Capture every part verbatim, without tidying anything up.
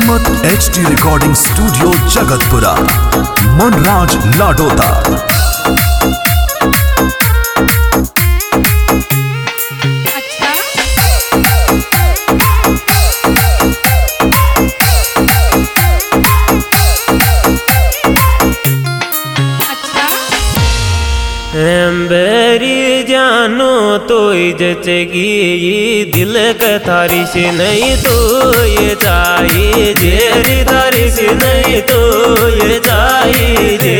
हिम्मत H D recording studio Jagatpura, Manraj Ladota. बेरी जानो तो जचगी ये दिल का थारी से नहीं तो ये चाहिए जेरी थारी से नहीं तो ये चाहिए जे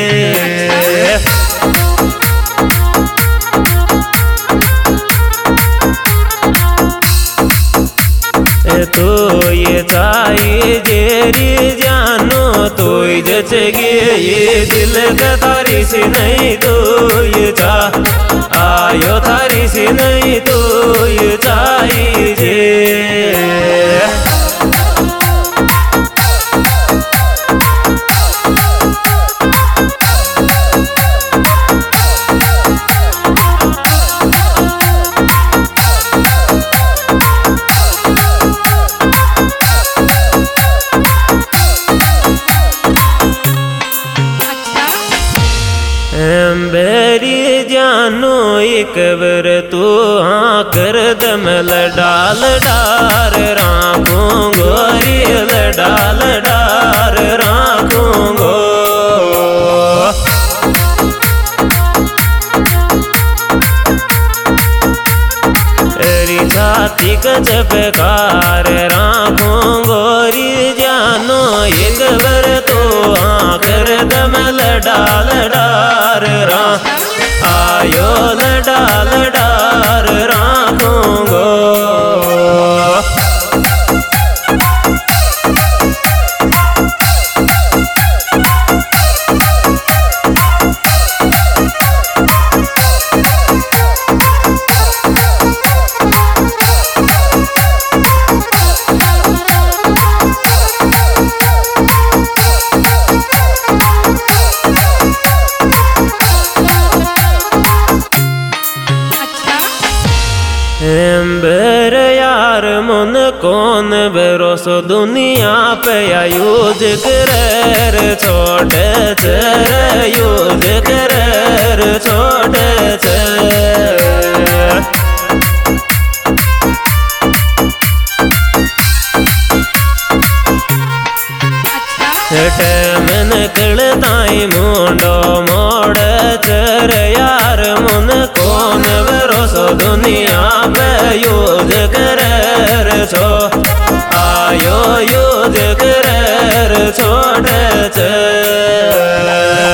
तो ये चाहिए जेरी जानो तो जचगी ये दिल का थारी से नहीं तो ये चा आयो थारी से नहीं तो ये चाहिए जे बेरी जानो एक बर तू हाँ कर दम डाल डार राखूं गोरी डाल डार राखूं गो एरी छाती का चपकार राखूं गोरी जानो एक बर तू हाँ कर दम डाल डार रा आयो डाल डार राखूं गो बेर यार मन कौन भरोसो दुनिया पे यूज कर छोटे चर यूज कर छोटे चर टैम निकलताई मुंडो मोड़ चर यार मन कौन भरोसो दुनिया पे यूज कर छो आयो यूज कर छोड़ चर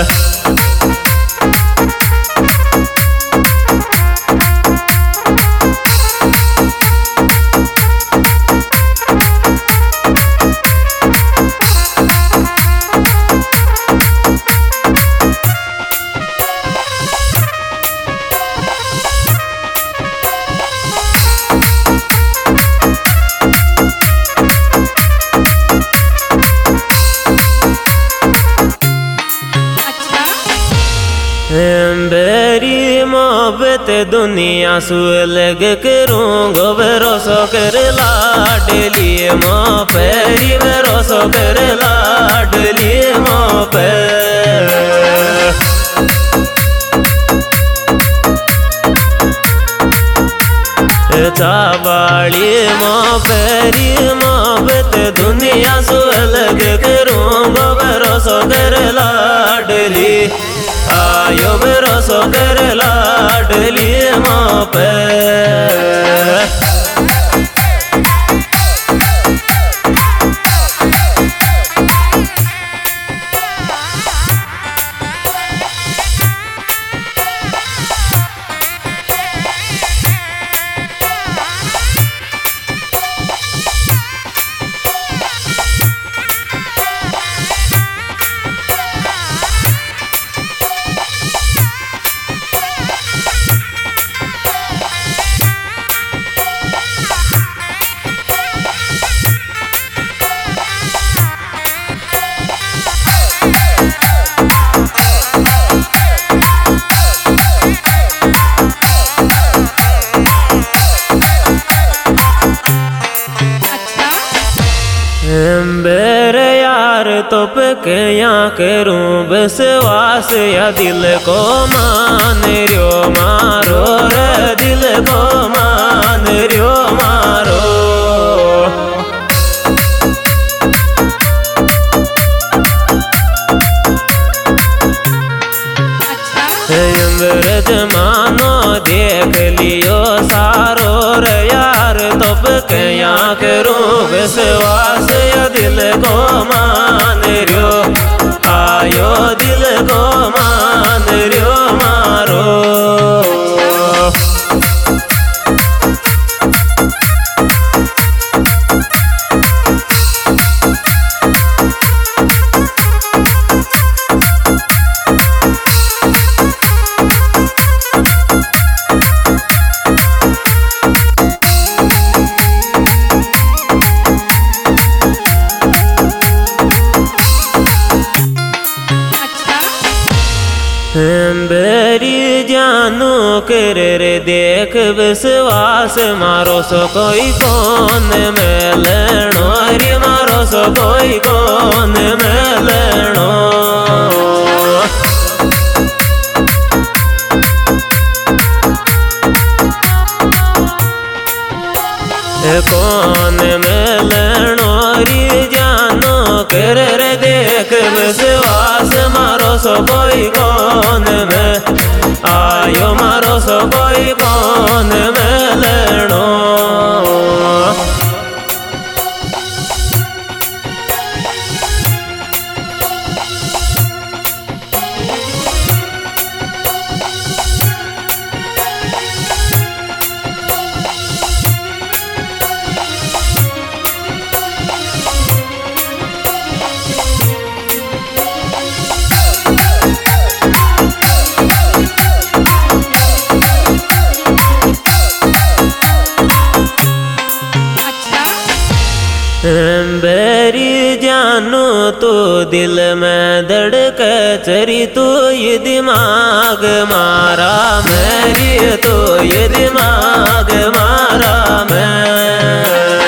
बेरी मोहब्बत दुनिया सु लग करूँ गो भरोसो कर लाडली मो पैरी भरोसो कर लाडली मो पैर चावाली मो पैरी मोहब्बत दुनिया सु लग करूँ गो भरोसो कर लाडली आयो भरोसो कर लाडली माँ पे करूं विश्वास या दिल को मान रियो मारो रे दिल को मान रियो मारो। अंग्रेज मानो देख लियो सारो रे यार तब क्या करूं विश्वास या दिल को मान रियो आयो दिल को मान रियो मारो। बेरी जानू कर रे देख विश्वास मारो सो कोई कौन में लेनो रे मारो सो कोई कौन में लेनो। कौन में लेनो रे जानो कर रे देख विश्वास मारो सो कोई कौन में आयो मारो सो कोई कौन में लेनो। बेरी जानू तो दिल में धड़क चरी तो ये दिमाग मारा मेरी तो ये दिमाग मारा मैं।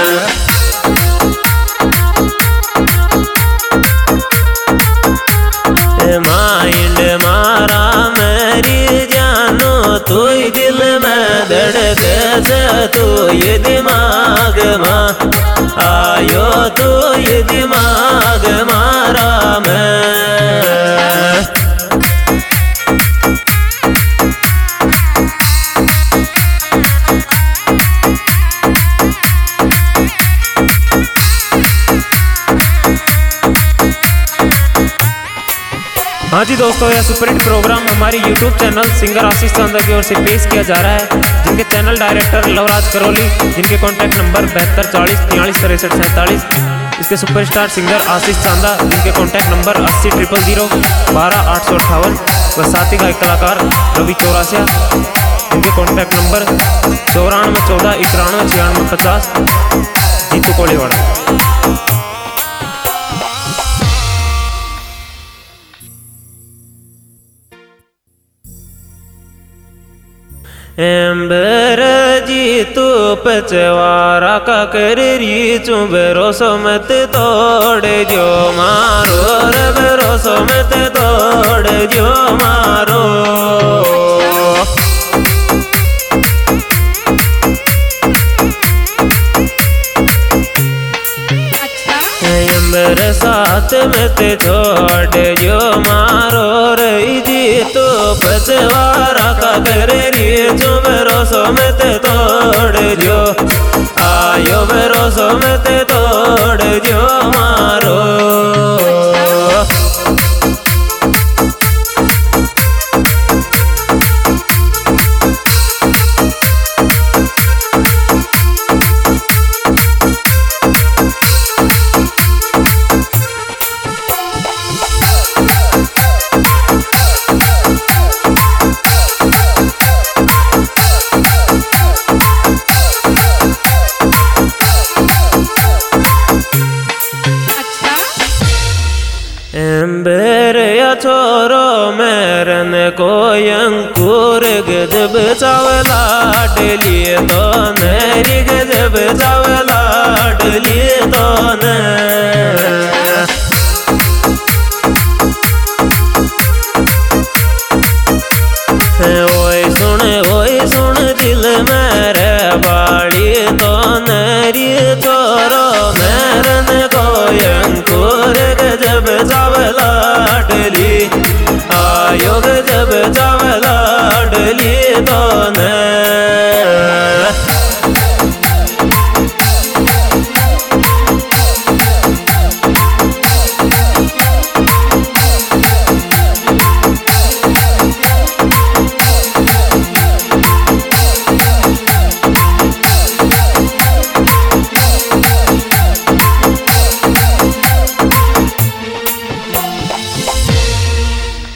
माइंड मारा मेरी जानू तो दिल में धड़क तो ये दिमाग मां आयो तो ये दिमाग मारा मैं। हाँ जी दोस्तों, यह सुपर हिट प्रोग्राम हमारी YouTube channel singer Ashish Chanda की ओर से पेश किया जा रहा है, जिनके चैनल डायरेक्टर लवराज करोली, जिनके कॉन्टैक्ट नंबर बहत्तर चालीस तियालीस तिरसठ सैंतालीस। इसके सुपरस्टार सिंगर आशीष चांदा, जिनके कॉन्टैक्ट नंबर अस्सी ट्रिपल जीरो बारह आठ सौ अट्ठावन। व साथी गायक कलाकार रवि चौरासिया, जिनके कॉन्टैक्ट नंबर चौरानवे चौदह इक्यानवे छियानवे पचास। जीतू कोलीवाड़ा। एम्बर जी तू पचवारा का कर री चुबेरो सोमत तोड़ जो मारो रे बेरो सोमत तोड़ जो मारो। एम्बर साथ में ते छोड़ जो मारो रे जी तू पचवारा का कर री बेरो सोमत तोड़ जो आयो बेरो सोमत तोड़ जो मारो। छोरो मेरन को अंकुर गजब चावला डलिए तो मेरी गजब चावला डलिए तो न। तो